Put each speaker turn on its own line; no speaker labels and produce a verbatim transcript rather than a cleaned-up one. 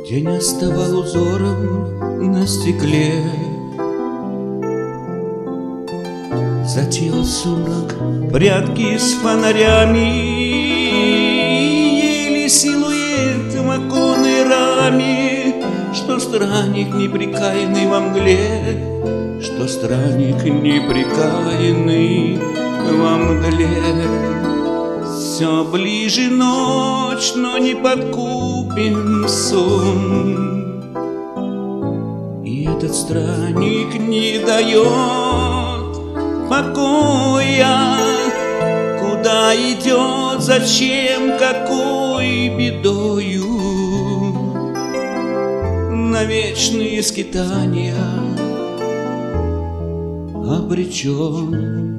День оставал узором на стекле. Затеял сумрак прятки с фонарями, еле силуэт в оконной раме, что странник непрекаянный во мгле, что странник непрекаянный во мгле. Все ближе ночь, но не подкупен сон, и этот странник не дает покоя. Куда идет, зачем, какой бедою, на вечные скитания обречен.